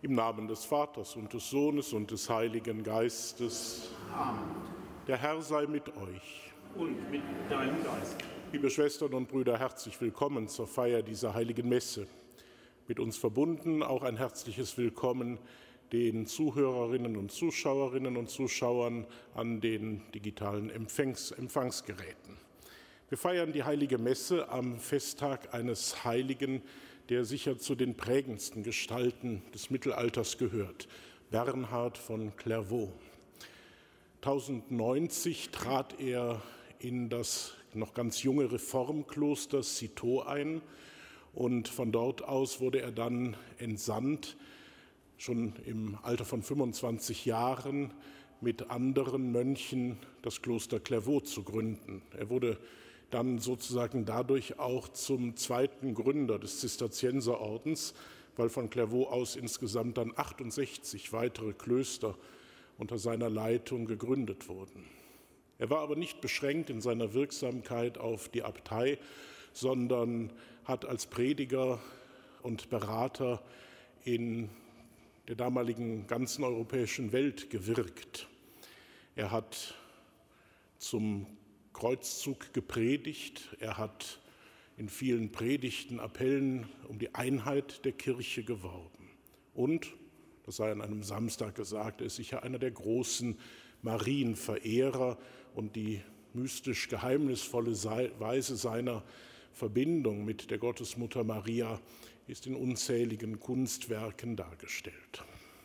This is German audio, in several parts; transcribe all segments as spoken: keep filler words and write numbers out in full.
Im Namen des Vaters und des Sohnes und des Heiligen Geistes. Amen. Der Herr sei mit euch. Und mit deinem Geist. Liebe Schwestern und Brüder, herzlich willkommen zur Feier dieser heiligen Messe. Mit uns verbunden auch ein herzliches Willkommen den Zuhörerinnen und Zuschauerinnen und Zuschauern an den digitalen Empfangs- Empfangsgeräten. Wir feiern die heilige Messe am Festtag eines Heiligen, der sicher zu den prägendsten Gestalten des Mittelalters gehört, Bernhard von Clairvaux. tausendneunzig trat er in das noch ganz junge Reformkloster Citeaux ein und von dort aus wurde er dann entsandt, schon im Alter von fünfundzwanzig Jahren, mit anderen Mönchen das Kloster Clairvaux zu gründen. Er wurde dann sozusagen dadurch auch zum zweiten Gründer des Zisterzienserordens, weil von Clairvaux aus insgesamt dann achtundsechzig weitere Klöster unter seiner Leitung gegründet wurden. Er war aber nicht beschränkt in seiner Wirksamkeit auf die Abtei, sondern hat als Prediger und Berater in der damaligen ganzen europäischen Welt gewirkt. Er hat zum Kreuzzug gepredigt, er hat in vielen Predigten, Appellen um die Einheit der Kirche geworben. Und, das sei an einem Samstag gesagt, er ist sicher einer der großen Marienverehrer und die mystisch-geheimnisvolle Weise seiner Verbindung mit der Gottesmutter Maria ist in unzähligen Kunstwerken dargestellt.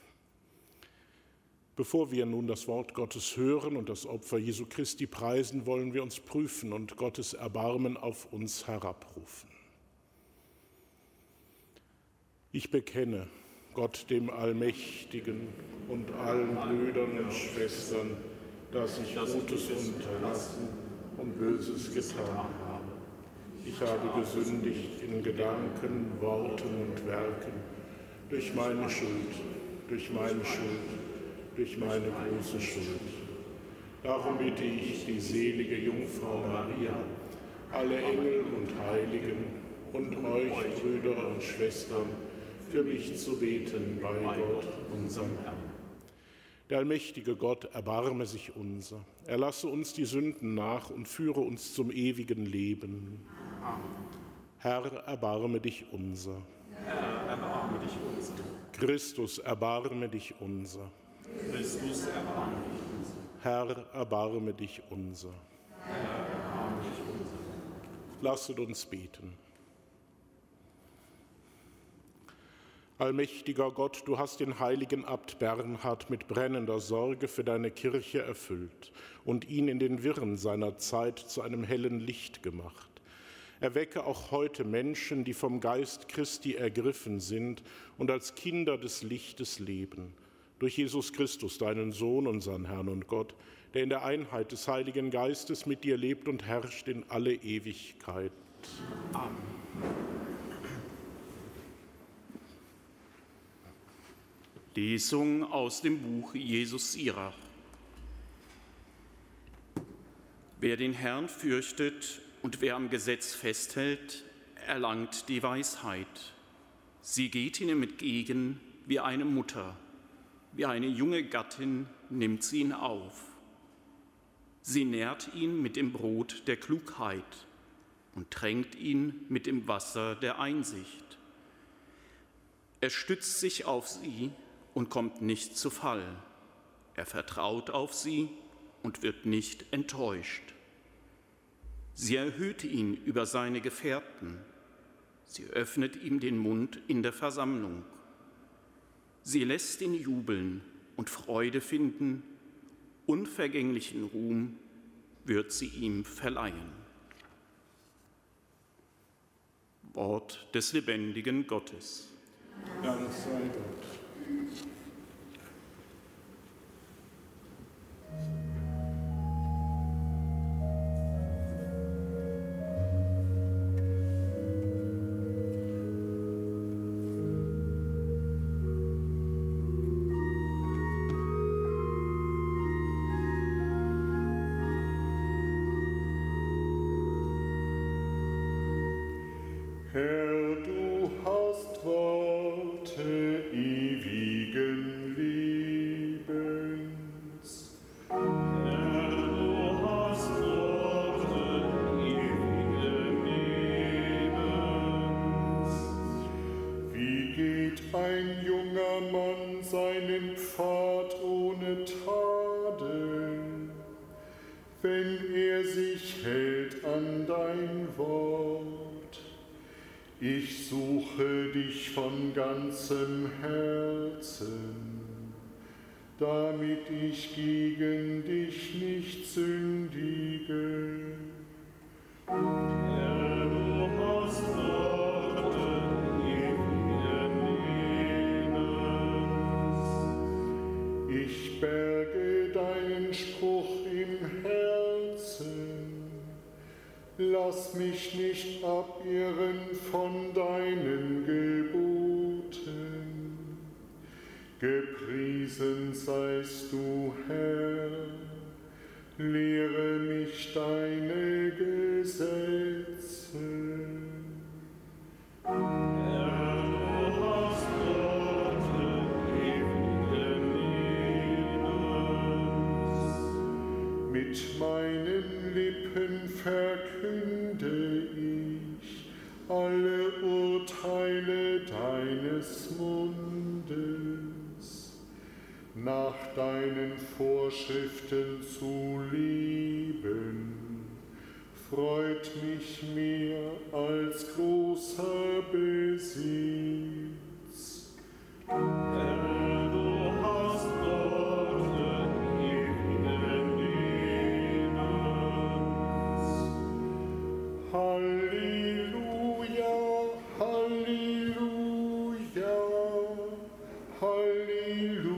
Bevor wir nun das Wort Gottes hören und das Opfer Jesu Christi preisen, wollen wir uns prüfen und Gottes Erbarmen auf uns herabrufen. Ich bekenne Gott dem Allmächtigen und allen Brüdern und Schwestern, dass ich Gutes unterlassen und Böses getan habe. Ich habe gesündigt in Gedanken, Worten und Werken, durch meine Schuld, durch meine Schuld, durch meine große Schuld. Darum bitte ich die selige Jungfrau Maria, alle Engel und Heiligen und euch, Brüder und Schwestern, für mich zu beten bei Gott, unserem Herrn. Der allmächtige Gott erbarme sich unser. Er lasse uns die Sünden nach und führe uns zum ewigen Leben. Amen. Herr, erbarme dich unser. Herr, erbarme dich unser. Christus, erbarme dich unser. Christus, erbarme dich unser. Herr, erbarme dich unser. Herr, erbarme dich unser. Lasset uns beten. Allmächtiger Gott, du hast den heiligen Abt Bernhard mit brennender Sorge für deine Kirche erfüllt und ihn in den Wirren seiner Zeit zu einem hellen Licht gemacht. Erwecke auch heute Menschen, die vom Geist Christi ergriffen sind und als Kinder des Lichtes leben. Durch Jesus Christus, deinen Sohn, unseren Herrn und Gott, der in der Einheit des Heiligen Geistes mit dir lebt und herrscht in alle Ewigkeit. Amen. Lesung aus dem Buch Jesus Sirach. Wer den Herrn fürchtet und wer am Gesetz festhält, erlangt die Weisheit. Sie geht ihm entgegen wie eine Mutter. Wie eine junge Gattin nimmt sie ihn auf. Sie nährt ihn mit dem Brot der Klugheit und tränkt ihn mit dem Wasser der Einsicht. Er stützt sich auf sie und kommt nicht zu Fall. Er vertraut auf sie und wird nicht enttäuscht. Sie erhöht ihn über seine Gefährten. Sie öffnet ihm den Mund in der Versammlung. Sie lässt ihn jubeln und Freude finden, unvergänglichen Ruhm wird sie ihm verleihen. Wort des lebendigen Gottes. Dank sei Gott. Herr, du hast Worte ewig. seinen Pfad ohne Tadel, wenn er sich hält an dein Wort. Ich suche dich von ganzem Herzen, damit ich gegen dich nicht sündige. Herr, du hast Worte ewigen Lebens. Ich berge deinen Spruch im Herzen. Lass mich nicht abirren von deinen Geboten. Gepriesen seist du, Herr, lehre mich deine Gesetze. Herr, du hast Worte ewigen Lebens. Mit meinen Lippen verkünde ich alle Urteile deines Mundes. Nach deinen Vorschriften zu leben, freut mich mehr als großer Besitz. Herr, du hast Worte ewigen Lebens. Halleluja, Halleluja, Halleluja.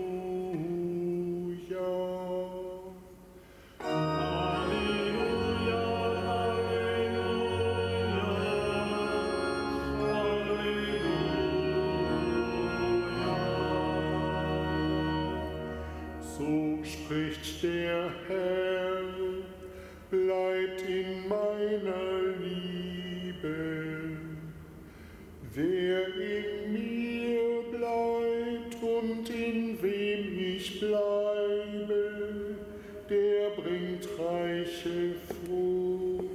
So spricht der Herr, bleibt in meiner Liebe. Wer in mir bleibt und in wem ich bleibe, der bringt reiche Frucht.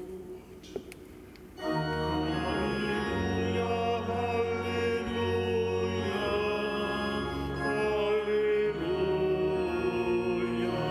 Halleluja, Halleluja, Halleluja.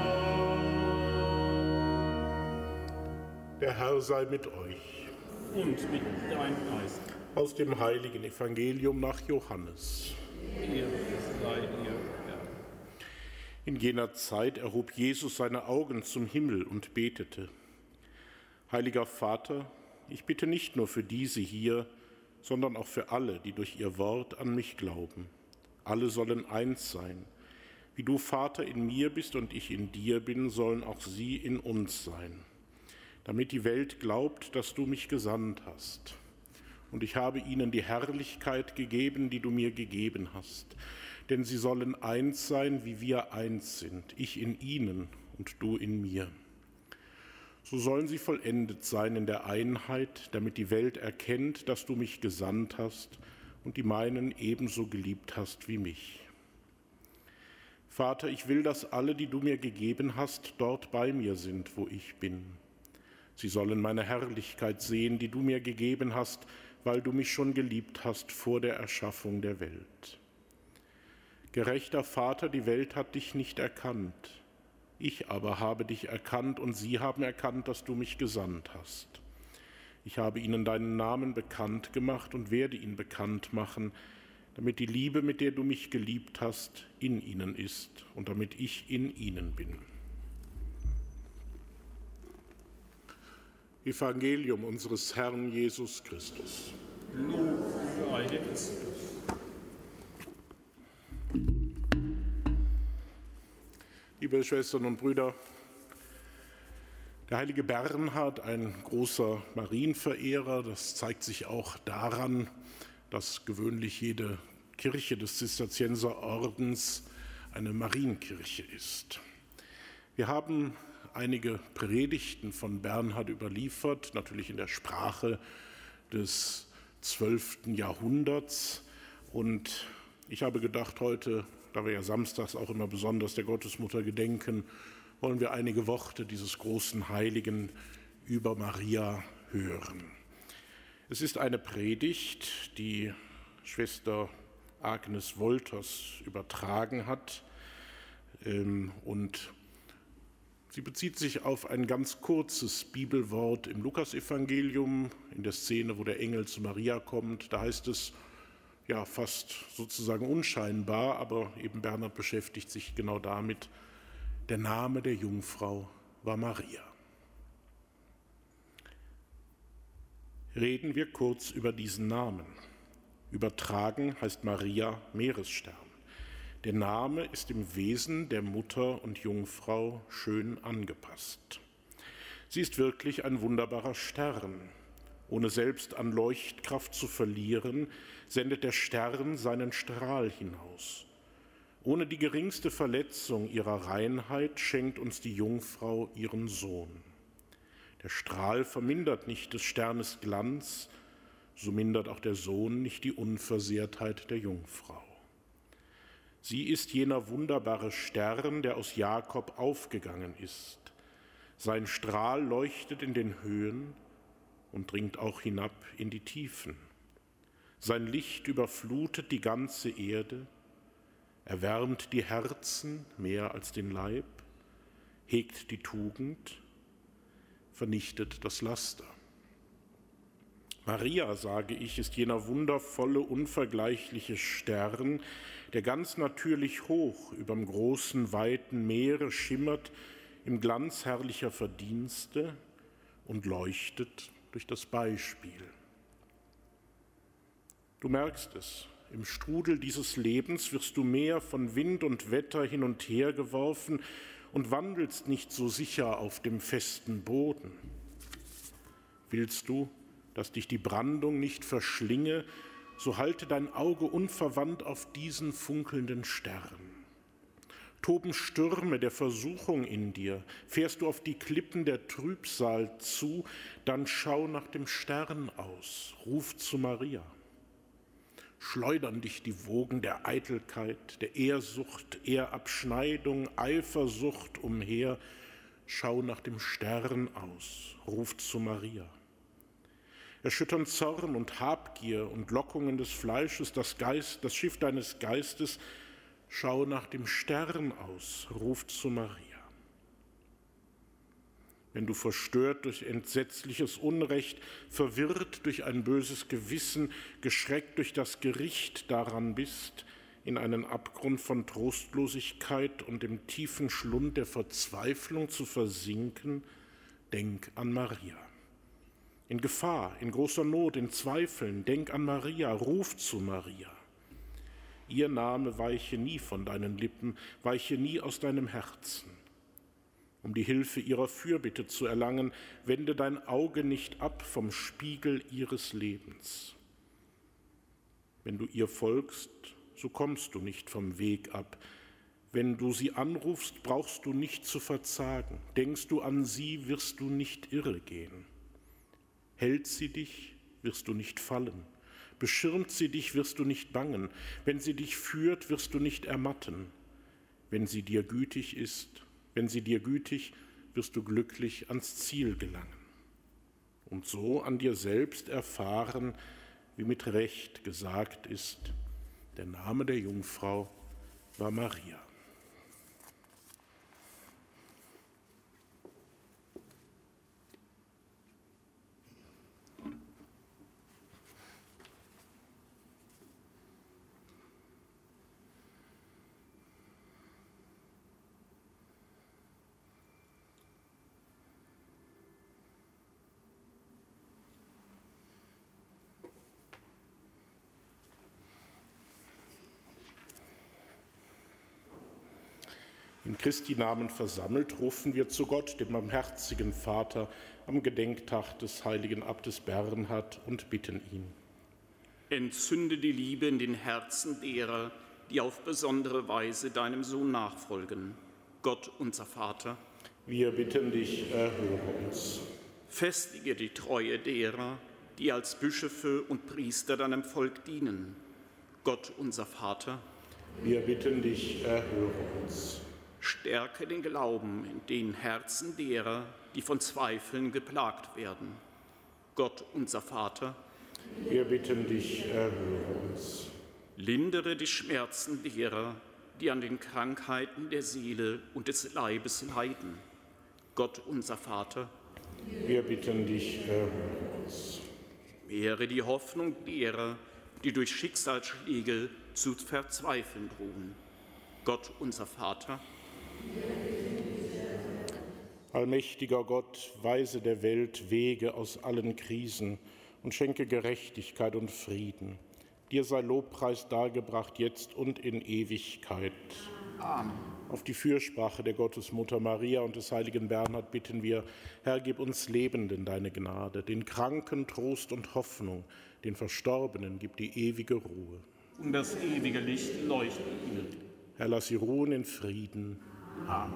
Der Herr sei mit euch. Und mit deinem Geist. Aus dem heiligen Evangelium nach Johannes. Ehre sei dir, Herr. In jener Zeit erhob Jesus seine Augen zum Himmel und betete: Heiliger Vater, ich bitte nicht nur für diese hier, sondern auch für alle, die durch ihr Wort an mich glauben. Alle sollen eins sein. Wie du, Vater, in mir bist und ich in dir bin, sollen auch sie in uns sein, damit die Welt glaubt, dass du mich gesandt hast. Und ich habe ihnen die Herrlichkeit gegeben, die du mir gegeben hast. Denn sie sollen eins sein, wie wir eins sind, ich in ihnen und du in mir. So sollen sie vollendet sein in der Einheit, damit die Welt erkennt, dass du mich gesandt hast und die meinen ebenso geliebt hast wie mich. Vater, ich will, dass alle, die du mir gegeben hast, dort bei mir sind, wo ich bin. Sie sollen meine Herrlichkeit sehen, die du mir gegeben hast, weil du mich schon geliebt hast vor der Erschaffung der Welt. Gerechter Vater, die Welt hat dich nicht erkannt. Ich aber habe dich erkannt und sie haben erkannt, dass du mich gesandt hast. Ich habe ihnen deinen Namen bekannt gemacht und werde ihn bekannt machen, damit die Liebe, mit der du mich geliebt hast, in ihnen ist und damit ich in ihnen bin. Evangelium unseres Herrn Jesus Christus. Lob sei Christus. Liebe Schwestern und Brüder, der heilige Bernhard, ein großer Marienverehrer, das zeigt sich auch daran, dass gewöhnlich jede Kirche des Zisterzienserordens eine Marienkirche ist. Wir haben einige Predigten von Bernhard überliefert, natürlich in der Sprache des zwölften Jahrhunderts. Und ich habe gedacht, heute, da wir ja samstags auch immer besonders der Gottesmutter gedenken, wollen wir einige Worte dieses großen Heiligen über Maria hören. Es ist eine Predigt, die Schwester Agnes Wolters übertragen hat. Und sie bezieht sich auf ein ganz kurzes Bibelwort im Lukasevangelium, in der Szene, wo der Engel zu Maria kommt. Da heißt es, ja, fast sozusagen unscheinbar, aber eben Bernhard beschäftigt sich genau damit. Der Name der Jungfrau war Maria. Reden wir kurz über diesen Namen. Übertragen heißt Maria Meeresstern. Der Name ist im Wesen der Mutter und Jungfrau schön angepasst. Sie ist wirklich ein wunderbarer Stern. Ohne selbst an Leuchtkraft zu verlieren, sendet der Stern seinen Strahl hinaus. Ohne die geringste Verletzung ihrer Reinheit schenkt uns die Jungfrau ihren Sohn. Der Strahl vermindert nicht des Sternes Glanz, so mindert auch der Sohn nicht die Unversehrtheit der Jungfrau. Sie ist jener wunderbare Stern, der aus Jakob aufgegangen ist. Sein Strahl leuchtet in den Höhen und dringt auch hinab in die Tiefen. Sein Licht überflutet die ganze Erde, erwärmt die Herzen mehr als den Leib, hegt die Tugend, vernichtet das Laster. Maria, sage ich, ist jener wundervolle, unvergleichliche Stern, der ganz natürlich hoch überm großen, weiten Meere schimmert im Glanz herrlicher Verdienste und leuchtet durch das Beispiel. Du merkst es, im Strudel dieses Lebens wirst du mehr von Wind und Wetter hin und her geworfen und wandelst nicht so sicher auf dem festen Boden. Willst du, dass dich die Brandung nicht verschlinge, so halte dein Auge unverwandt auf diesen funkelnden Stern. Toben Stürme der Versuchung in dir, fährst du auf die Klippen der Trübsal zu, dann schau nach dem Stern aus, ruf zu Maria. Schleudern dich die Wogen der Eitelkeit, der Ehrsucht, Ehrabschneidung, Eifersucht umher, schau nach dem Stern aus, ruf zu Maria. Erschüttern Zorn und Habgier und Lockungen des Fleisches das, Geist, das Schiff deines Geistes, schau nach dem Stern aus, ruf zu Maria. Wenn du verstört durch entsetzliches Unrecht, verwirrt durch ein böses Gewissen, geschreckt durch das Gericht daran bist, in einen Abgrund von Trostlosigkeit und im tiefen Schlund der Verzweiflung zu versinken, denk an Maria. In Gefahr, in großer Not, in Zweifeln, denk an Maria, ruf zu Maria. Ihr Name weiche nie von deinen Lippen, weiche nie aus deinem Herzen. Um die Hilfe ihrer Fürbitte zu erlangen, wende dein Auge nicht ab vom Spiegel ihres Lebens. Wenn du ihr folgst, so kommst du nicht vom Weg ab. Wenn du sie anrufst, brauchst du nicht zu verzagen. Denkst du an sie, wirst du nicht irre gehen. Hält sie dich, wirst du nicht fallen. Beschirmt sie dich, wirst du nicht bangen. Wenn sie dich führt, wirst du nicht ermatten. Wenn sie dir gütig ist, wenn sie dir gütig, wirst du glücklich ans Ziel gelangen. Und so an dir selbst erfahren, wie mit Recht gesagt ist, der Name der Jungfrau war Maria. In Christi Namen versammelt, rufen wir zu Gott, dem barmherzigen Vater, am Gedenktag des heiligen Abtes Bernhard und bitten ihn. Entzünde die Liebe in den Herzen derer, die auf besondere Weise deinem Sohn nachfolgen. Gott, unser Vater. Wir bitten dich, erhöre uns. Festige die Treue derer, die als Bischöfe und Priester deinem Volk dienen. Gott, unser Vater. Wir bitten dich, erhöre uns. Stärke den Glauben in den Herzen derer, die von Zweifeln geplagt werden. Gott, unser Vater. Wir bitten dich, erhöre uns. Lindere die Schmerzen derer, die an den Krankheiten der Seele und des Leibes leiden. Gott, unser Vater, wir bitten dich, erhöre uns. mehre die Hoffnung derer, die durch Schicksalsschläge zu verzweifeln drohen. Gott, unser Vater, allmächtiger Gott, weise der Welt Wege aus allen Krisen und schenke Gerechtigkeit und Frieden. Dir sei Lobpreis dargebracht, jetzt und in Ewigkeit. Amen. Auf die Fürsprache der Gottesmutter Maria und des heiligen Bernhard bitten wir, Herr, gib uns Lebenden deine Gnade, den Kranken Trost und Hoffnung, den Verstorbenen gib die ewige Ruhe. Und das ewige Licht leuchte ihnen. Herr, lass sie ruhen in Frieden. Amen.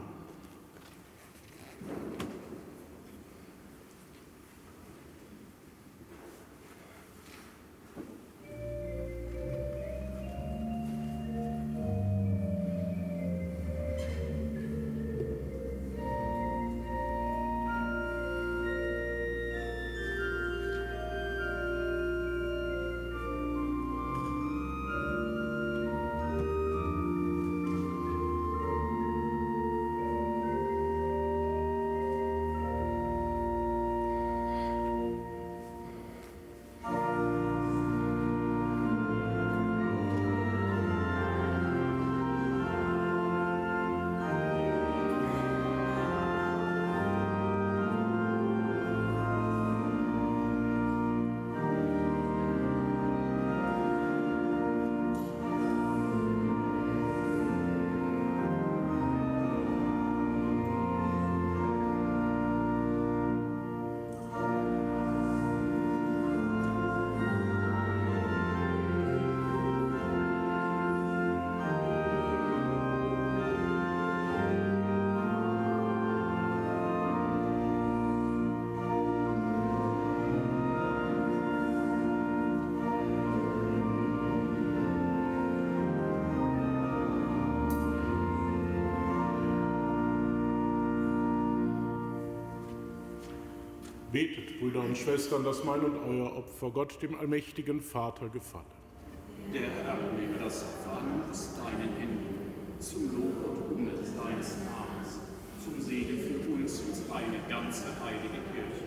Betet, Brüder und Schwestern, dass mein und euer Opfer Gott, dem allmächtigen Vater, gefalle. Der Herr nehme das Opfer an aus deinen Händen, zum Lob und Ruhm deines Namens, zum Segen für uns und seine ganze heilige Kirche.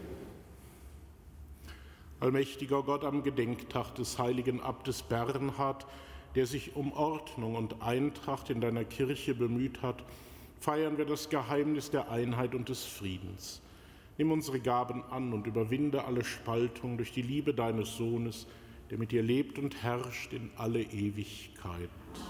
Allmächtiger Gott, am Gedenktag des heiligen Abtes Bernhard, der sich um Ordnung und Eintracht in deiner Kirche bemüht hat, feiern wir das Geheimnis der Einheit und des Friedens. Nimm unsere Gaben an und überwinde alle Spaltung durch die Liebe deines Sohnes, der mit dir lebt und herrscht in alle Ewigkeit.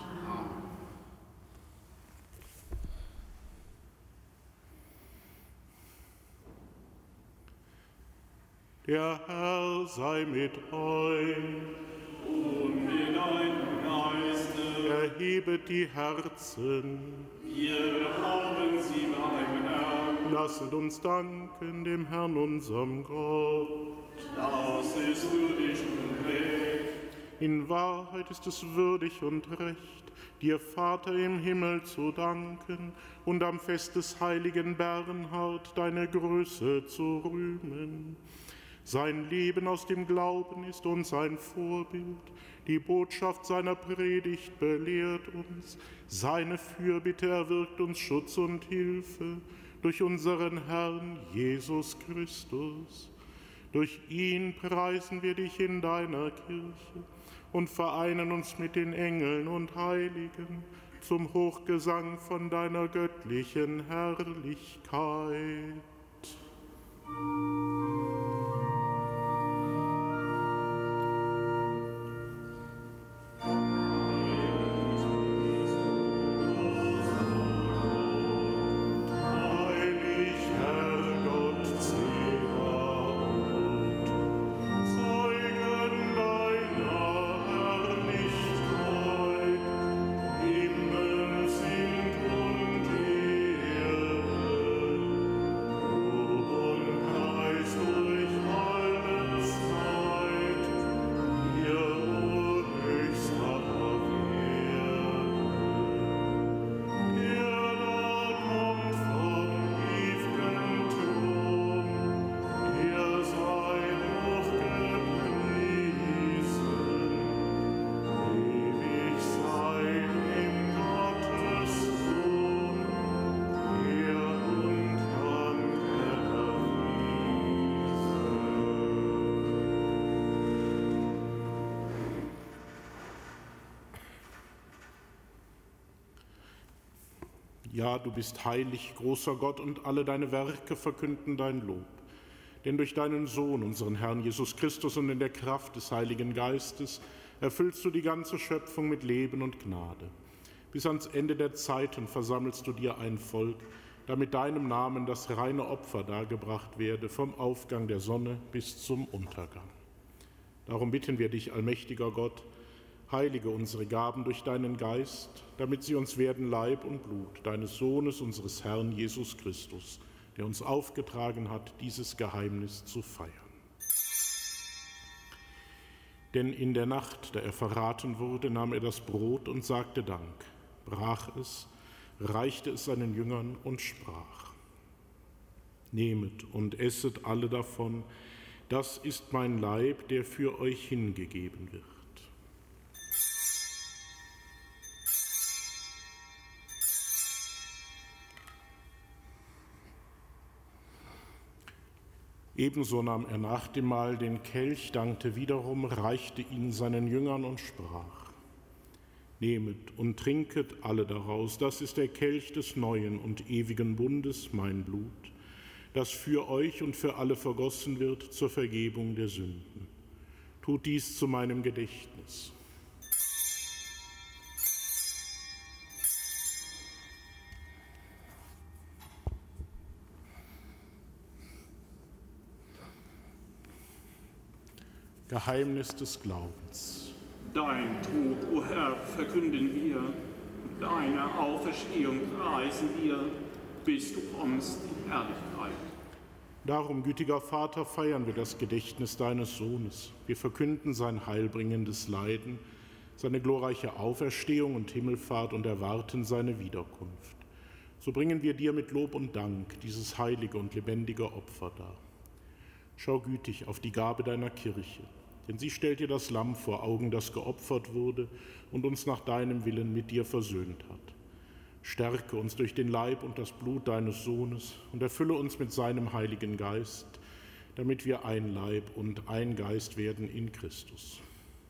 Der Herr sei mit euch. Und mit deinem Geiste. Erhebet die Herzen. Wir haben sie beim Herrn. Lasset uns danken dem Herrn, unserem Gott. Das ist würdig und recht. In Wahrheit ist es würdig und recht, dir, Vater im Himmel, zu danken und am Fest des heiligen Bernhard deine Größe zu rühmen. Sein Leben aus dem Glauben ist uns ein Vorbild, die Botschaft seiner Predigt belehrt uns, seine Fürbitte erwirkt uns Schutz und Hilfe durch unseren Herrn Jesus Christus. Durch ihn preisen wir dich in deiner Kirche und vereinen uns mit den Engeln und Heiligen zum Hochgesang von deiner göttlichen Herrlichkeit. Durch Ja, du bist heilig, großer Gott, und alle deine Werke verkünden dein Lob. Denn durch deinen Sohn, unseren Herrn Jesus Christus, und in der Kraft des Heiligen Geistes erfüllst du die ganze Schöpfung mit Leben und Gnade. Bis ans Ende der Zeiten versammelst du dir ein Volk, damit deinem Namen das reine Opfer dargebracht werde, vom Aufgang der Sonne bis zum Untergang. Darum bitten wir dich, allmächtiger Gott, heilige unsere Gaben durch deinen Geist, damit sie uns werden Leib und Blut deines Sohnes, unseres Herrn Jesus Christus, der uns aufgetragen hat, dieses Geheimnis zu feiern. Denn in der Nacht, da er verraten wurde, nahm er das Brot und sagte Dank, brach es, reichte es seinen Jüngern und sprach: Nehmet und esset alle davon, das ist mein Leib, der für euch hingegeben wird. Ebenso nahm er nach dem Mahl den Kelch, dankte wiederum, reichte ihn seinen Jüngern und sprach: Nehmet und trinket alle daraus, das ist der Kelch des neuen und ewigen Bundes, mein Blut, das für euch und für alle vergossen wird zur Vergebung der Sünden. Tut dies zu meinem Gedächtnis. Geheimnis des Glaubens. Dein Tod, o Herr, verkünden wir, deine Auferstehung preisen wir, bis du kommst in Herrlichkeit. Darum, gütiger Vater, feiern wir das Gedächtnis deines Sohnes. Wir verkünden sein heilbringendes Leiden, seine glorreiche Auferstehung und Himmelfahrt und erwarten seine Wiederkunft. So bringen wir dir mit Lob und Dank dieses heilige und lebendige Opfer dar. Schau gütig auf die Gabe deiner Kirche, denn sie stellt dir das Lamm vor Augen, das geopfert wurde und uns nach deinem Willen mit dir versöhnt hat. Stärke uns durch den Leib und das Blut deines Sohnes und erfülle uns mit seinem Heiligen Geist, damit wir ein Leib und ein Geist werden in Christus.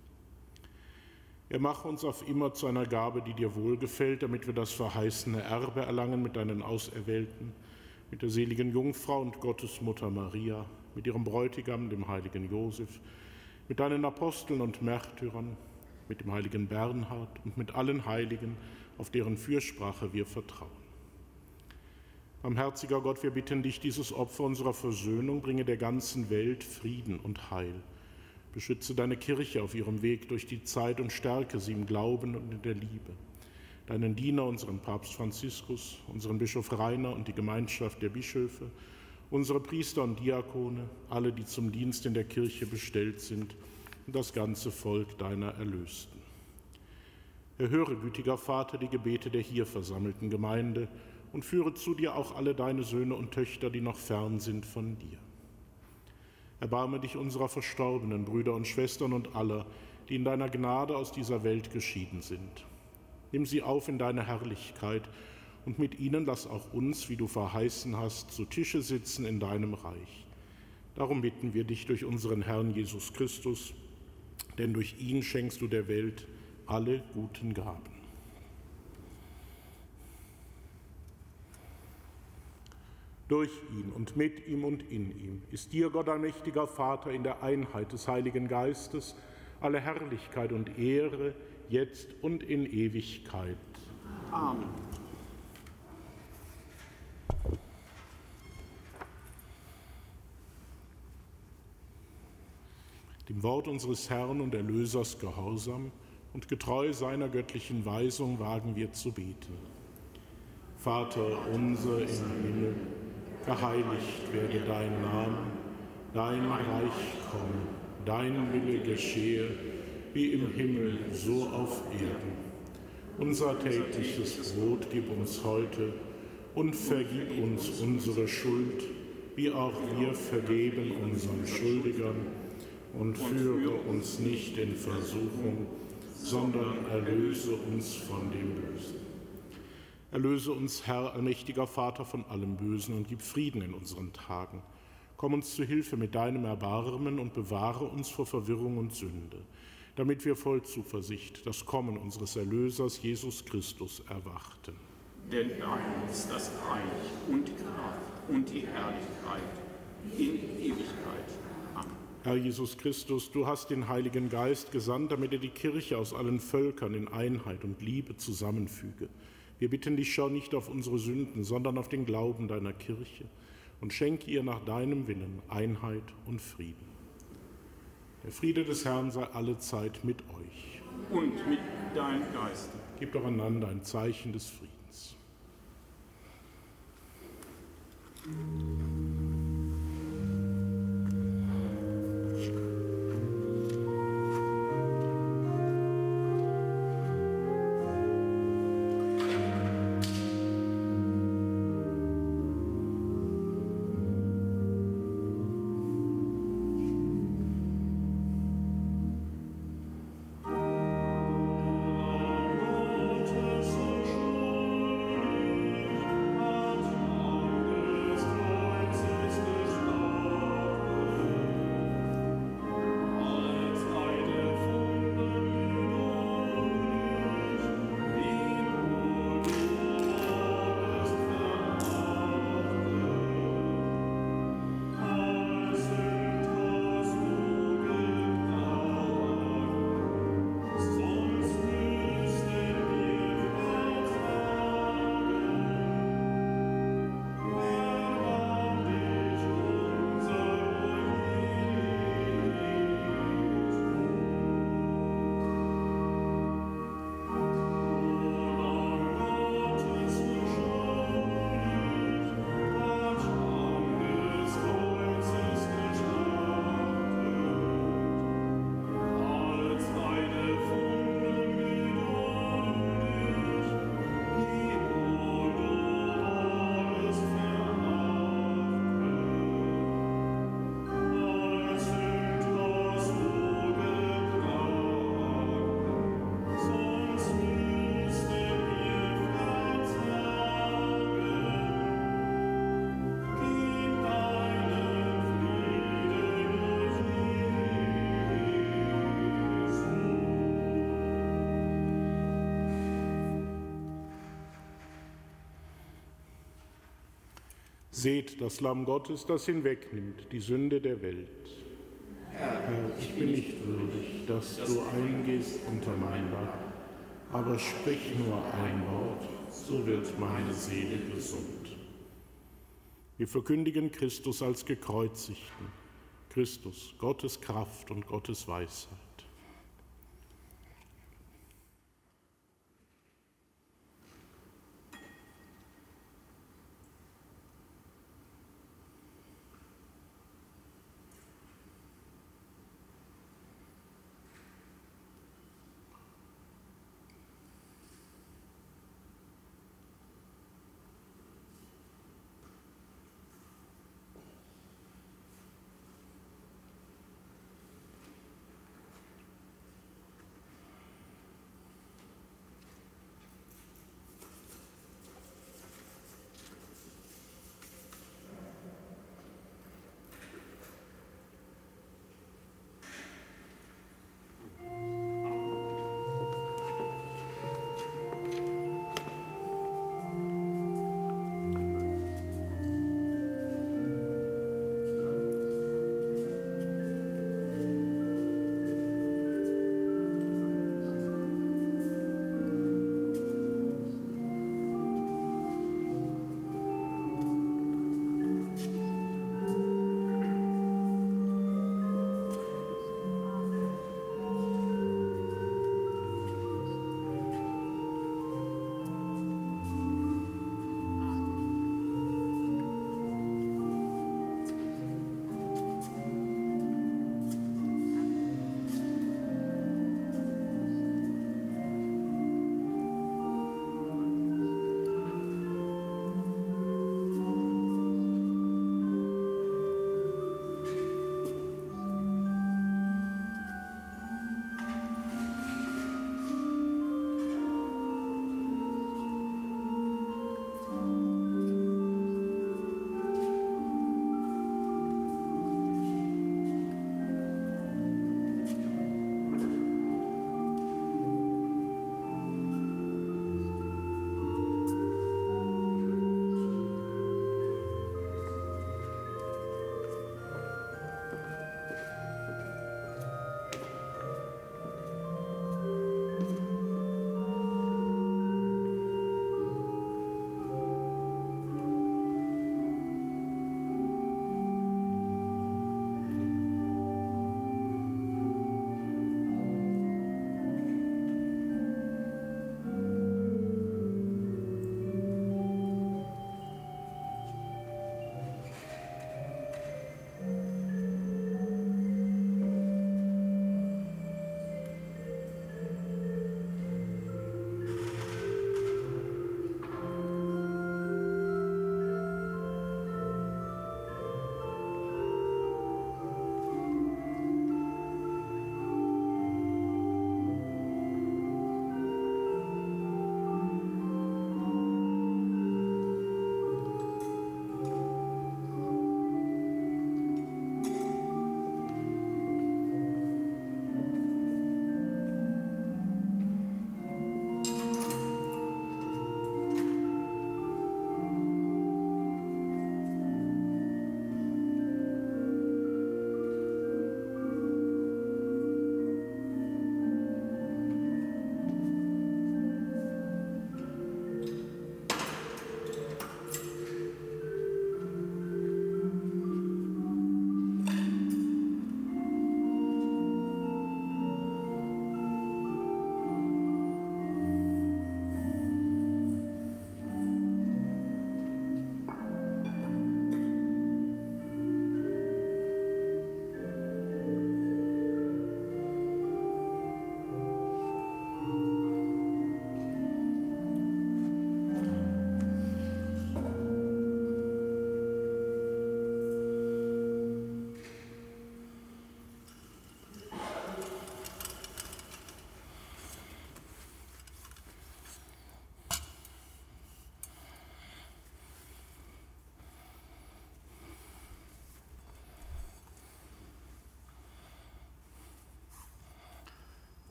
Er mache uns auf immer zu einer Gabe, die dir wohlgefällt, damit wir das verheißene Erbe erlangen mit deinen Auserwählten, mit der seligen Jungfrau und Gottesmutter Maria, mit ihrem Bräutigam, dem heiligen Josef, mit deinen Aposteln und Märtyrern, mit dem heiligen Bernhard und mit allen Heiligen, auf deren Fürsprache wir vertrauen. Barmherziger Gott, wir bitten dich, dieses Opfer unserer Versöhnung bringe der ganzen Welt Frieden und Heil. Beschütze deine Kirche auf ihrem Weg durch die Zeit und stärke sie im Glauben und in der Liebe. Deinen Diener, unseren Papst Franziskus, unseren Bischof Rainer und die Gemeinschaft der Bischöfe, unsere Priester und Diakone, alle, die zum Dienst in der Kirche bestellt sind, und das ganze Volk deiner Erlösten. Erhöre, gütiger Vater, die Gebete der hier versammelten Gemeinde und führe zu dir auch alle deine Söhne und Töchter, die noch fern sind von dir. Erbarme dich unserer verstorbenen Brüder und Schwestern und aller, die in deiner Gnade aus dieser Welt geschieden sind. Nimm sie auf in deine Herrlichkeit und mit ihnen lass auch uns, wie du verheißen hast, zu Tische sitzen in deinem Reich. Darum bitten wir dich durch unseren Herrn Jesus Christus, denn durch ihn schenkst du der Welt alle guten Gaben. Durch ihn und mit ihm und in ihm ist dir, Gott allmächtiger Vater, in der Einheit des Heiligen Geistes alle Herrlichkeit und Ehre, jetzt und in Ewigkeit. Amen. Dem Wort unseres Herrn und Erlösers gehorsam und getreu seiner göttlichen Weisung wagen wir zu beten. Vater unser im Himmel, geheiligt werde dein Name, dein Reich komme, dein Wille geschehe, wie im Himmel, so auf Erden. Unser tägliches Brot gib uns heute und vergib uns unsere Schuld, wie auch wir vergeben unseren Schuldigern. Und führe uns nicht in Versuchung, sondern erlöse uns von dem Bösen. Erlöse uns, Herr, allmächtiger Vater, von allem Bösen und gib Frieden in unseren Tagen. Komm uns zu Hilfe mit deinem Erbarmen und bewahre uns vor Verwirrung und Sünde, damit wir voll Zuversicht das Kommen unseres Erlösers Jesus Christus erwarten. Denn dein ist das Reich und die Kraft und die Herrlichkeit in Ewigkeit. Amen. Herr Jesus Christus, du hast den Heiligen Geist gesandt, damit er die Kirche aus allen Völkern in Einheit und Liebe zusammenfüge. Wir bitten dich, schau nicht auf unsere Sünden, sondern auf den Glauben deiner Kirche und schenke ihr nach deinem Willen Einheit und Frieden. Der Friede des Herrn sei allezeit mit euch. Und mit deinem Geist. Gebt doch einander ein Zeichen des Friedens. Seht das Lamm Gottes, das hinwegnimmt die Sünde der Welt. Herr, ich bin nicht würdig, dass du eingehst unter mein Dach, aber sprich nur ein Wort, so wird meine Seele gesund. Wir verkündigen Christus als Gekreuzigten, Christus, Gottes Kraft und Gottes Weisheit.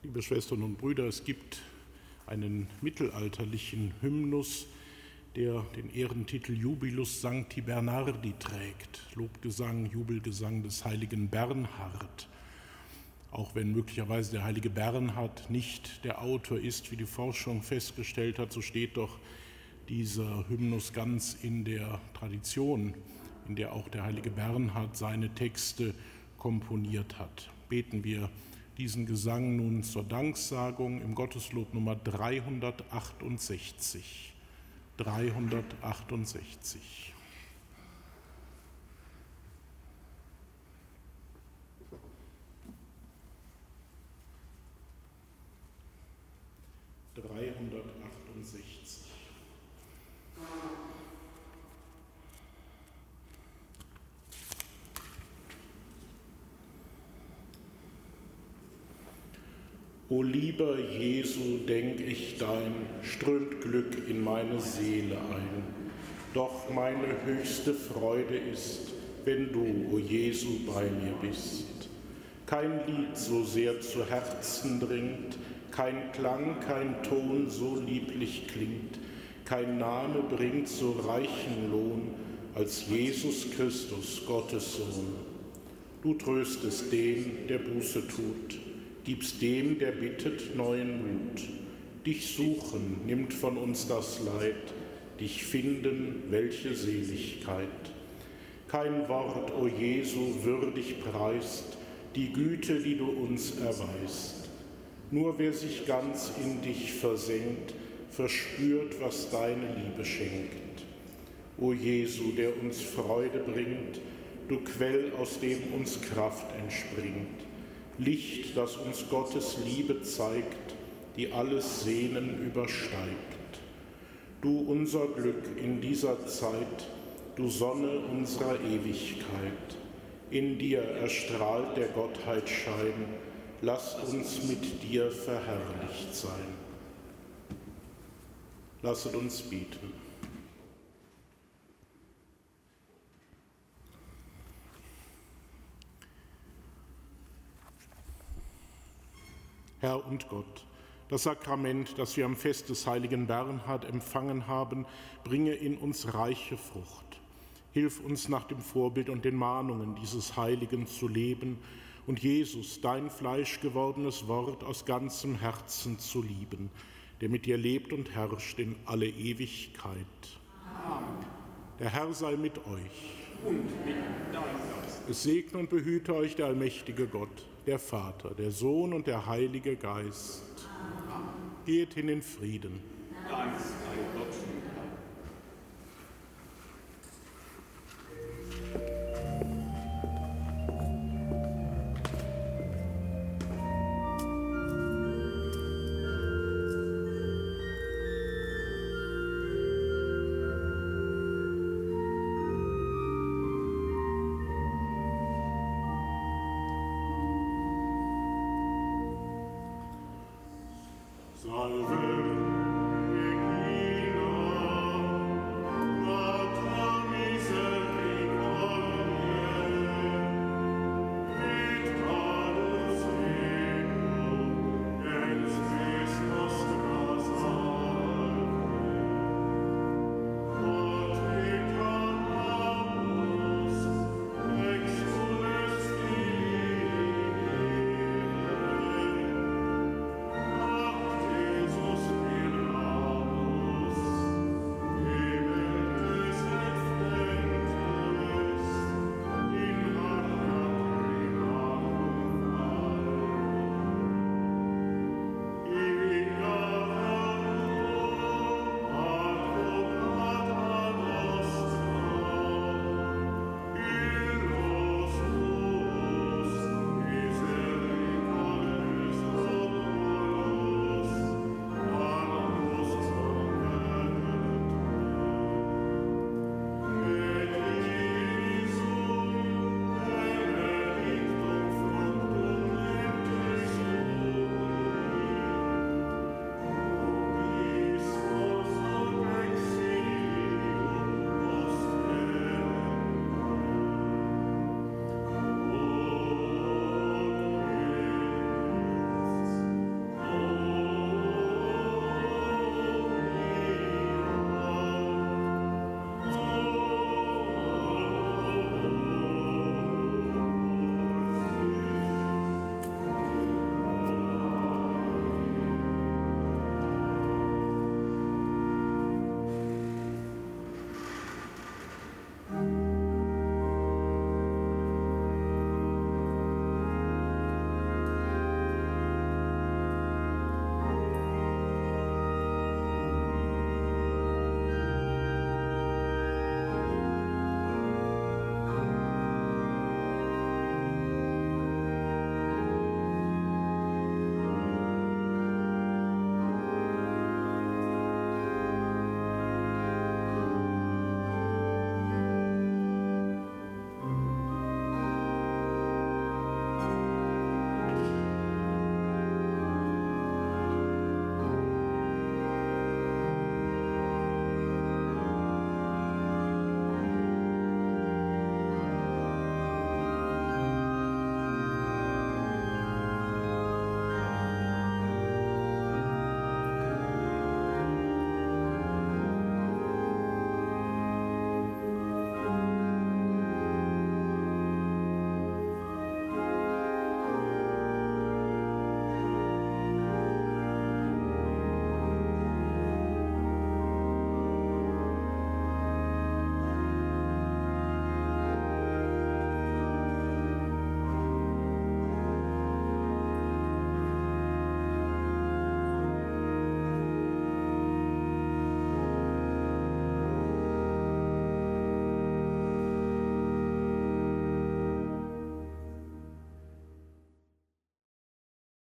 Liebe Schwestern und Brüder, es gibt einen mittelalterlichen Hymnus, der den Ehrentitel Jubilus Sancti Bernardi trägt, Lobgesang, Jubelgesang des heiligen Bernhard. Auch wenn möglicherweise der heilige Bernhard nicht der Autor ist, wie die Forschung festgestellt hat, so steht doch dieser Hymnus ganz in der Tradition, in der auch der heilige Bernhard seine Texte komponiert hat. Beten wir diesen Gesang nun zur Danksagung im Gotteslob Nummer dreihundertachtundsechzig. dreihundertachtundsechzig. dreihundertachtundsechzig. O lieber Jesu, denk ich dein, strömt Glück in meine Seele ein. Doch meine höchste Freude ist, wenn du, o Jesu, bei mir bist. Kein Lied so sehr zu Herzen dringt, kein Klang, kein Ton so lieblich klingt, kein Name bringt so reichen Lohn, als Jesus Christus, Gottes Sohn. Du tröstest den, der Buße tut, gibst dem, der bittet, neuen Mut. Dich suchen nimmt von uns das Leid, dich finden, welche Seligkeit. Kein Wort, o Jesu, würdig preist die Güte, die du uns erweist. Nur wer sich ganz in dich versenkt, verspürt, was deine Liebe schenkt. O Jesu, der uns Freude bringt, du Quell, aus dem uns Kraft entspringt. Licht, das uns Gottes Liebe zeigt, die alles Sehnen übersteigt. Du unser Glück in dieser Zeit, du Sonne unserer Ewigkeit. In dir erstrahlt der Gottheit Schein, lasst uns mit dir verherrlicht sein. Lasset uns beten. Herr und Gott, das Sakrament, das wir am Fest des heiligen Bernhard empfangen haben, bringe in uns reiche Frucht. Hilf uns nach dem Vorbild und den Mahnungen dieses Heiligen zu leben und Jesus, dein fleischgewordenes Wort, aus ganzem Herzen zu lieben, der mit dir lebt und herrscht in alle Ewigkeit. Amen. Der Herr sei mit euch. Und mit deinem Geist. Es segne und behüte euch der allmächtige Gott, der Vater, der Sohn und der Heilige Geist. Amen. Geht hin in Frieden. Dank.